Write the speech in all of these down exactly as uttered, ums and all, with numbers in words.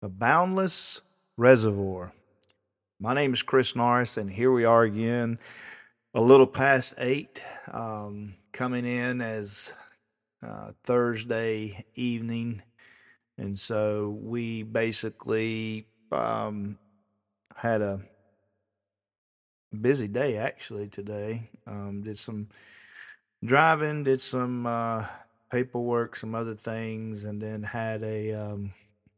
A Boundless Reservoir. My name is Chris Norris, and here we are again, a little past eight, um, coming in as uh, Thursday evening. And so we basically um, had a busy day actually today. Um, did some driving, did some uh, paperwork, some other things, and then had a um,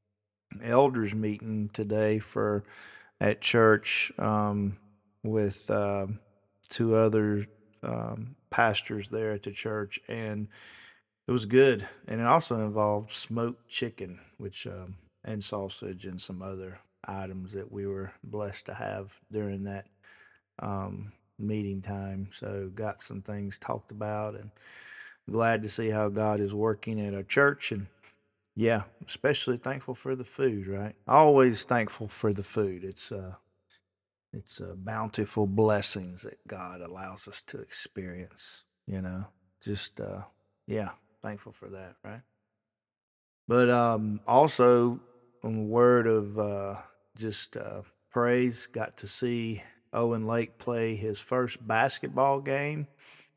elders meeting today for at church um, with uh, two other um, pastors there at the church, and it was good. And it also involved smoked chicken, which um, and sausage and some other items that we were blessed to have during that um, meeting time. So got some things talked about, and glad to see how God is working at our church. And yeah, especially thankful for the food, right? Always thankful for the food. It's uh it's uh, bountiful blessings that God allows us to experience, you know. Just uh yeah, thankful for that, right? But um also on the word of uh just uh praise, got to see Owen Lake play his first basketball game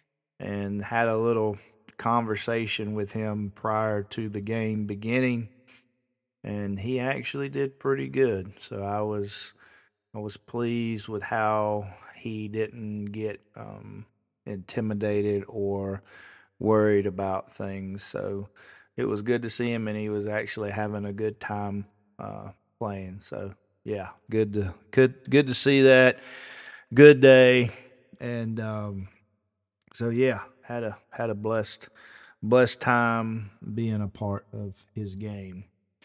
and had a little conversation with him prior to the game beginning, and he actually did pretty good. So I was I was pleased with how he didn't get um, intimidated or worried about things. So it was good to see him, and he was actually having a good time uh, playing. So yeah, good to good good to see that. Good day, and um, so yeah, had a had a blessed blessed time being a part of his game.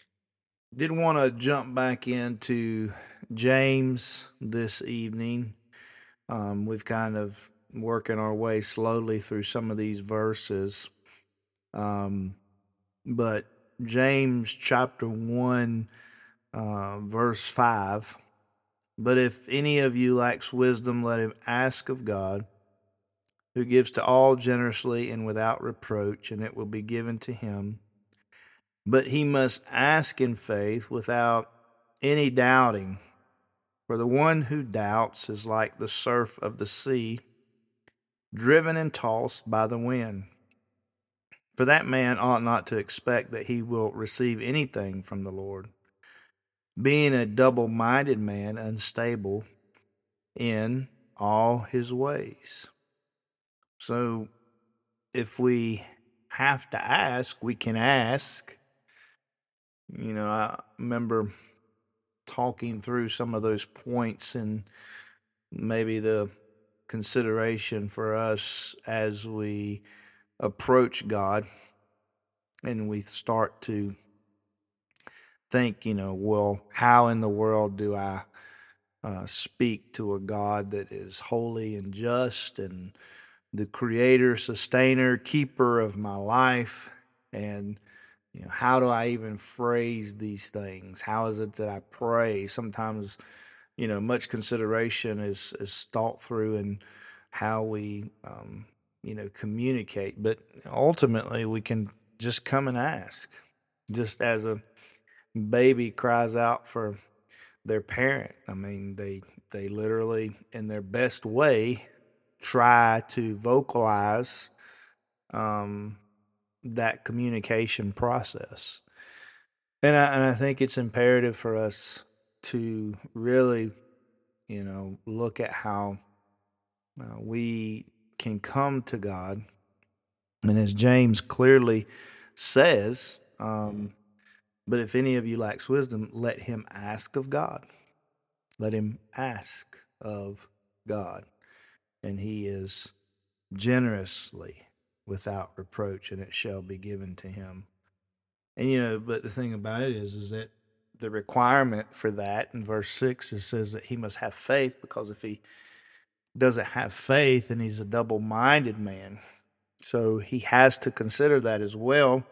Did want to jump back into James this evening. Um, we've kind of working our way slowly through some of these verses. Um, but James chapter one, uh, verse five. But if any of you lacks wisdom, let him ask of God, who gives to all generously and without reproach, and it will be given to him. But he must ask in faith without any doubting. For the one who doubts is like the surf of the sea, driven and tossed by the wind. For that man ought not to expect that he will receive anything from the Lord, being a double minded man, unstable in all his ways. So if we have to ask, we can ask. You know, I remember talking through some of those points and maybe the consideration for us as we approach God and we start to think, you know, well, how in the world do I uh, speak to a God that is holy and just and the creator, sustainer, keeper of my life? And, you know, how do I even phrase these things? How is it that I pray? Sometimes, you know, much consideration is, is thought through in how we, um, you know, communicate. But ultimately, we can just come and ask, just as a baby cries out for their parent. I mean, they they literally, in their best way, try to vocalize um, that communication process. And I, and I think it's imperative for us to really, you know, look at how uh, we can come to God. And as James clearly says, um, but if any of you lacks wisdom, let him ask of God. Let him ask of God. And he is generously without reproach, and it shall be given to him. And you know, but the thing about it is, is that the requirement for that in verse six, it says that he must have faith, because if he doesn't have faith, then he's a double minded man. So he has to consider that as well.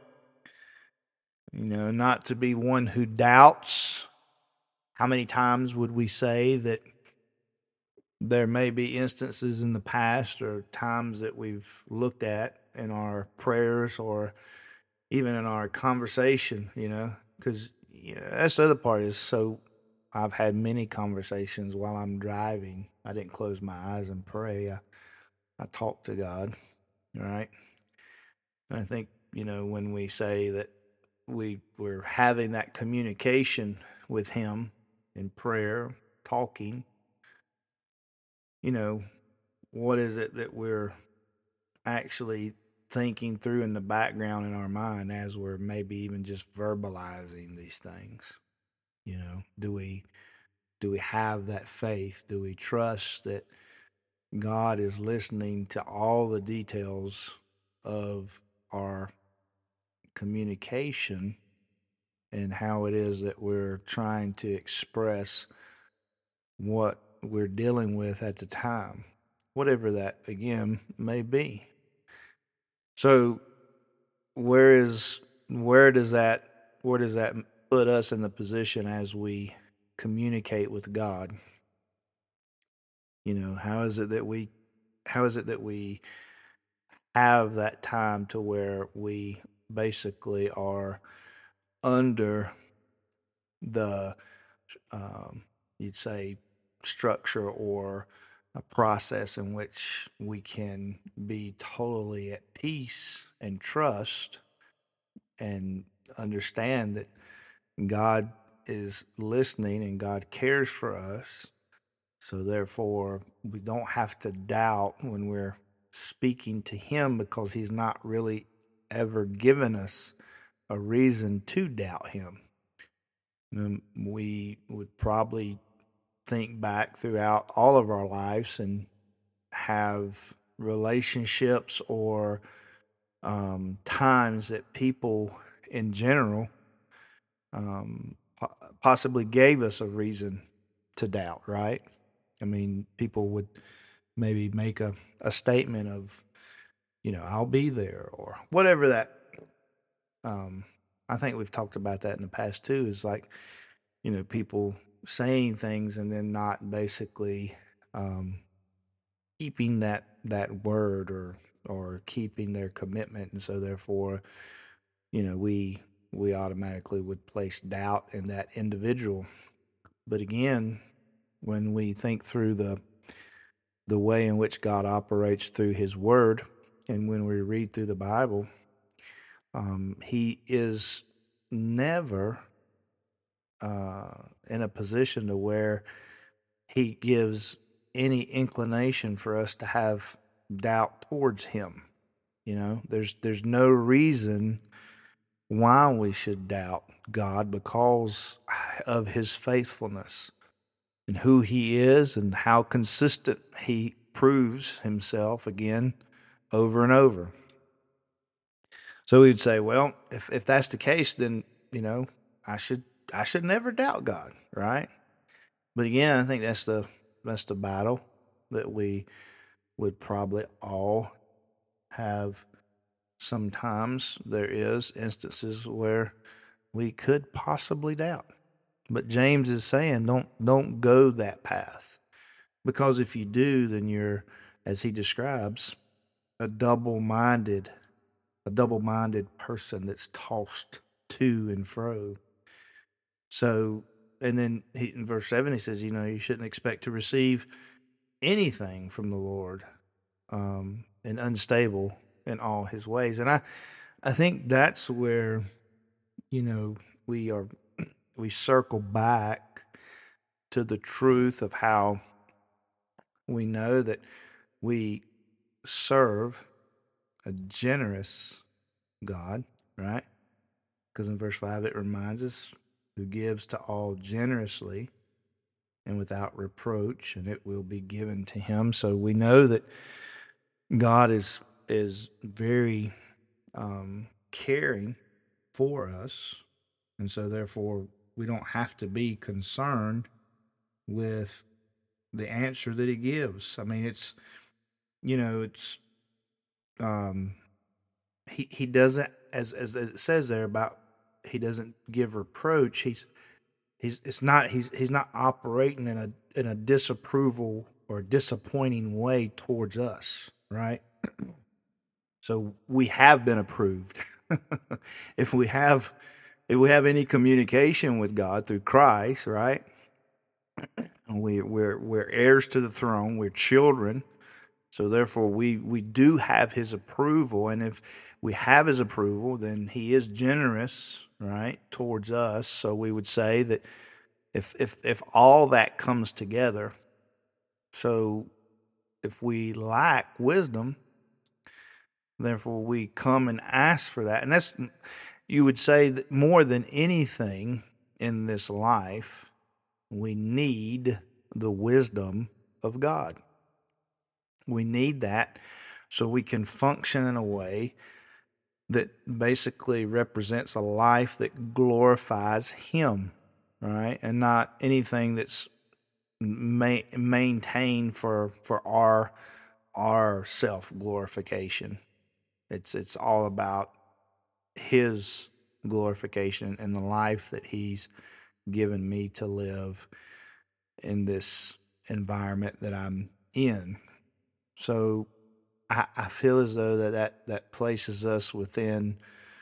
You know, not to be one who doubts. How many times would we say that there may be instances in the past or times that we've looked at in our prayers or even in our conversation, you know, because yeah, that's the other part is so I've had many conversations while I'm driving. I didn't close my eyes and pray. I, I talk to God, right? And I think, you know, when we say that we we're having that communication with him in prayer, talking, you know, what is it that we're actually thinking through in the background in our mind as we're maybe even just verbalizing these things? You know, do we do we have that faith? Do we trust that God is listening to all the details of our communication and how it is that we're trying to express what we're dealing with at the time, whatever that again may be. So where is where does that where does that put us in the position as we communicate with God? You know, how is it that we how is it that we have that time to where we basically are under the um, you'd say structure or a process in which we can be totally at peace and trust and understand that God is listening and God cares for us. So therefore, we don't have to doubt when we're speaking to Him because He's not really ever given us a reason to doubt Him. Um, we would probably think back throughout all of our lives and have relationships or um, times that people in general um, po- possibly gave us a reason to doubt, right? I mean, people would maybe make a, a statement of, you know, I'll be there or whatever that. Um, I think we've talked about that in the past too, is like, you know, people saying things and then not basically um, keeping that that word or or keeping their commitment, and so therefore, you know, we we automatically would place doubt in that individual. But again, when we think through the the way in which God operates through His Word, and when we read through the Bible, um, He is never uh, in a position to where He gives any inclination for us to have doubt towards Him. You know, there's there's no reason why we should doubt God because of His faithfulness and who He is and how consistent He proves Himself again over and over. So we'd say, well, if if that's the case, then you know I should I should never doubt God, right? But again, I think that's the that's the battle that we would probably all have. Sometimes there is instances where we could possibly doubt. But James is saying don't don't go that path. Because if you do, then you're, as he describes, a double-minded a double-minded person that's tossed to and fro. So, and then he, in verse seven, he says, you know, you shouldn't expect to receive anything from the Lord, um, and unstable in all his ways. And I, I think that's where, you know, we are, we circle back to the truth of how we know that we serve a generous God, right? Because in verse five, it reminds us who gives to all generously and without reproach, and it will be given to him. So we know that God is is very um, caring for us, and so therefore we don't have to be concerned with the answer that He gives. I mean, it's you know, it's um, he he doesn't as, as as it says there about he doesn't give reproach. He's he's it's not he's he's not operating in a in a disapproval or disappointing way towards us, right? So we have been approved. If we have if we have any communication with God through Christ, right? We we're we're heirs to the throne. We're children. So therefore, we we do have His approval, and if we have His approval, then He is generous, right, towards us. So we would say that if if if all that comes together, so if we lack wisdom, therefore we come and ask for that, and that's, you would say that more than anything in this life, we need the wisdom of God. We need that so we can function in a way that basically represents a life that glorifies Him, right? And not anything that's ma- maintained for for our our self glorification. It's it's all about His glorification and the life that He's given me to live in this environment that I'm in. So I, I feel as though that, that that places us within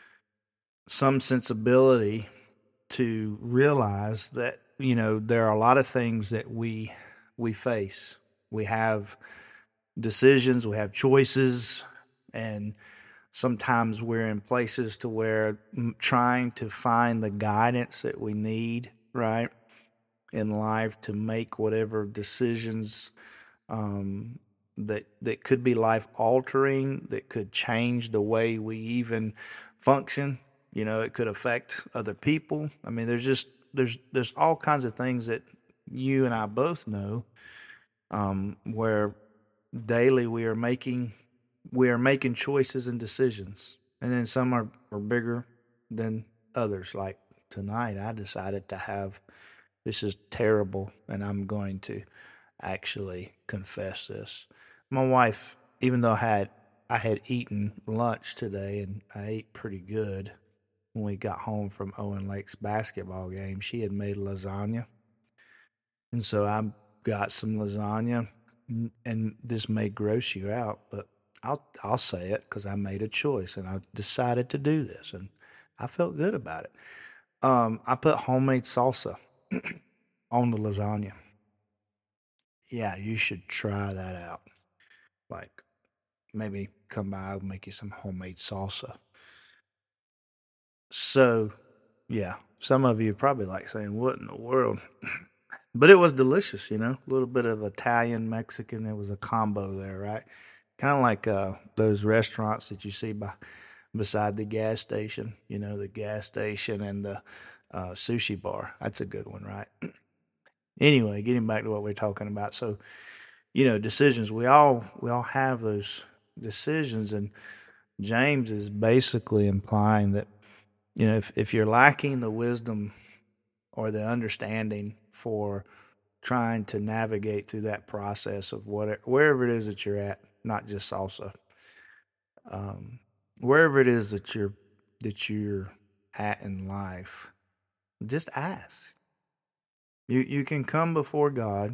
some sensibility to realize that, you know, there are a lot of things that we we face. We have decisions, we have choices, and sometimes we're in places to where trying to find the guidance that we need, right, in life to make whatever decisions um, that that could be life altering, that could change the way we even function. You know, it could affect other people. I mean, there's just there's there's all kinds of things that you and I both know, um, where daily we are making we are making choices and decisions, and then some are, are bigger than others. Like tonight, I decided to have, this is terrible, and I'm going to actually confess this. My wife, even though I had I had eaten lunch today and I ate pretty good when we got home from Owen Lake's basketball game, she had made lasagna. And so I got some lasagna, and this may gross you out, but I'll I'll say it because I made a choice and I decided to do this, and I felt good about it. Um, I put homemade salsa on the lasagna. Yeah, you should try that out. Like, maybe come by, I'll make you some homemade salsa. So, yeah, some of you probably like saying, "What in the world?" But it was delicious, you know. A little bit of Italian, Mexican. It was a combo there, right? Kind of like uh, those restaurants that you see by beside the gas station. You know, the gas station and the uh, sushi bar. That's a good one, right? Anyway, getting back to what we're talking about. So, you know, decisions. We all we all have those decisions, and James is basically implying that, you know, if, if you're lacking the wisdom or the understanding for trying to navigate through that process of whatever, wherever it is that you're at, not just salsa, um, wherever it is that you're that you're at in life, just ask. You you can come before God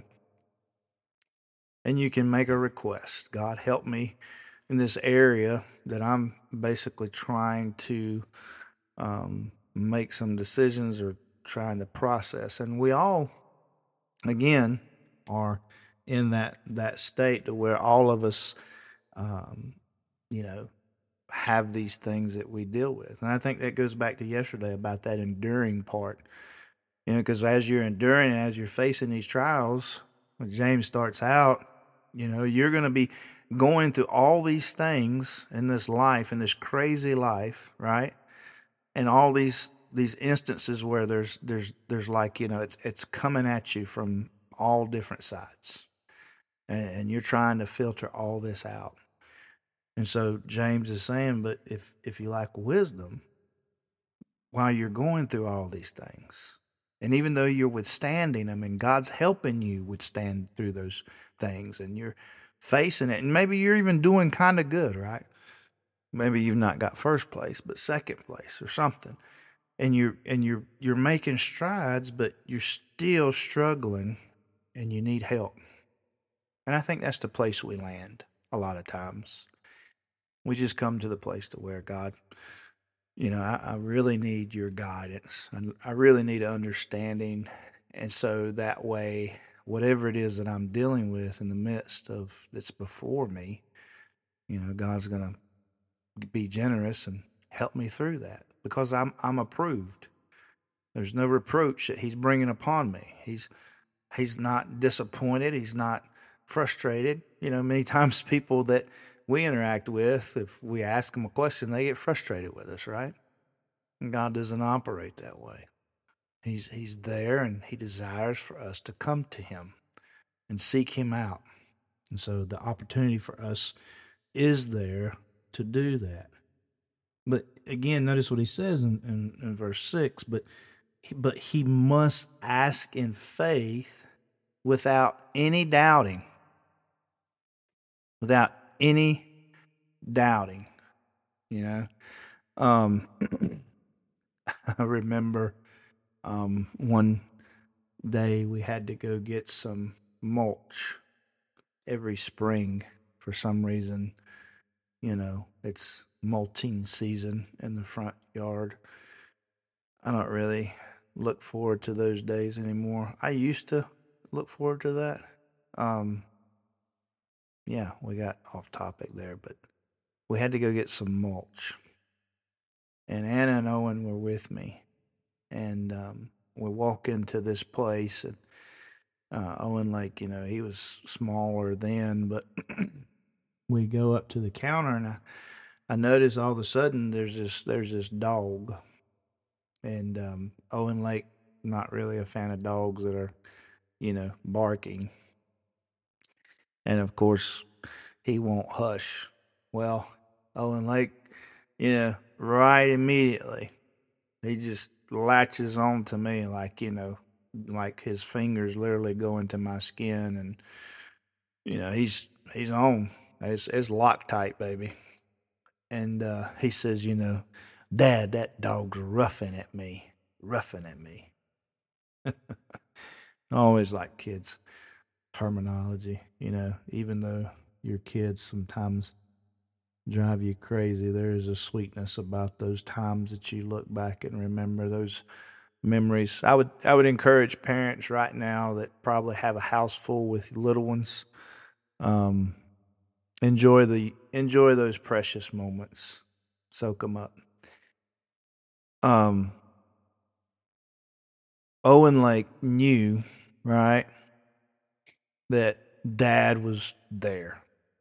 and you can make a request. God, help me in this area that I'm basically trying to um, make some decisions or trying to process. And we all, again, are in that that state to where all of us, um, you know, have these things that we deal with. And I think that goes back to yesterday about that enduring part. You know, because as you're enduring and as you're facing these trials, when James starts out, you know, you're going to be going through all these things in this life, in this crazy life, right? And all these these instances where there's there's there's like, you know, it's it's coming at you from all different sides, and, and you're trying to filter all this out. And so James is saying, but if if you lack wisdom while you're going through all these things, and even though you're withstanding them, and God's helping you withstand through those things, and you're facing it, and maybe you're even doing kind of good, right? Maybe you've not got first place, but second place or something, and you're and you're you're making strides, but you're still struggling, and you need help. And I think that's the place we land a lot of times. We just come to the place to where God, You know, I, I really need your guidance. I, I really need understanding. And so that way, whatever it is that I'm dealing with in the midst of that's before me, you know, God's going to be generous and help me through that because I'm I'm approved. There's no reproach that he's bringing upon me. He's he's not disappointed. He's not frustrated. You know, many times people that we interact with, if we ask them a question, they get frustrated with us, right? And God doesn't operate that way. He's he's there and he desires for us to come to him and seek him out. And so the opportunity for us is there to do that. But again, notice what he says in, in, in verse six, but but he must ask in faith without any doubting. Without any doubting, you know. Um I remember um one day we had to go get some mulch every spring for some reason. You know, it's mulching season in the front yard. I don't really look forward to those days anymore. I used to look forward to that. Um, yeah, we got off topic there, but we had to go get some mulch. And Anna and Owen were with me. And um, we walk into this place, and uh, Owen, like, you know, he was smaller then, but we go up to the counter, and I, I notice all of a sudden there's this there's this dog, and um, Owen Lake not really a fan of dogs that are, you know, barking, and of course he won't hush. Well, Owen Lake, you know, right immediately he just latches on to me like, you know, like his fingers literally go into my skin, and you know he's he's on. It's it's Loctite, baby. And uh, he says, you know, Dad, that dog's roughing at me, roughing at me. I always like kids' terminology, you know, even though your kids sometimes drive you crazy, there is a sweetness about those times that you look back and remember those memories. I would I would encourage parents right now that probably have a house full with little ones. Um, enjoy the enjoy those precious moments. Soak them up. Um, Owen like knew, right, that Dad was there.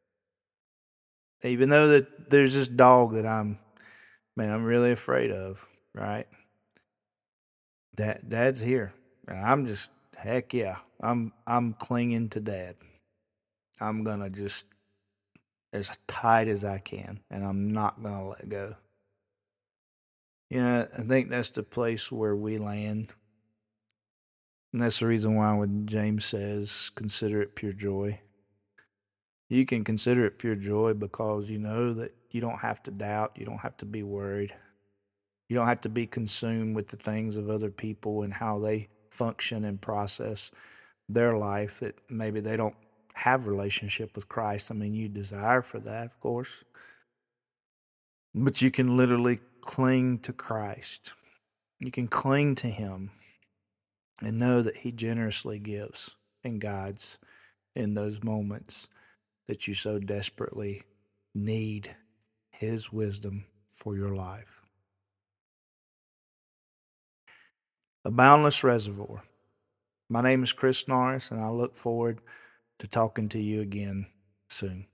Even though that there's this dog that I'm, man, I'm really afraid of, right? Dad, Dad's here, and I'm just, heck yeah, I'm, I'm clinging to Dad. I'm gonna just as tight as I can, and I'm not gonna let go. Yeah, I think that's the place where we land, and that's the reason why when James says, "Consider it pure joy," you can consider it pure joy because you know that you don't have to doubt, you don't have to be worried, you don't have to be consumed with the things of other people and how they function and process their life. That maybe they don't have relationship with Christ. I mean, you desire for that, of course, but you can literally cling to Christ. You can cling to Him and know that He generously gives and guides in those moments that you so desperately need His wisdom for your life. A Boundless Reservoir. My name is Chris Norris, and I look forward to talking to you again soon.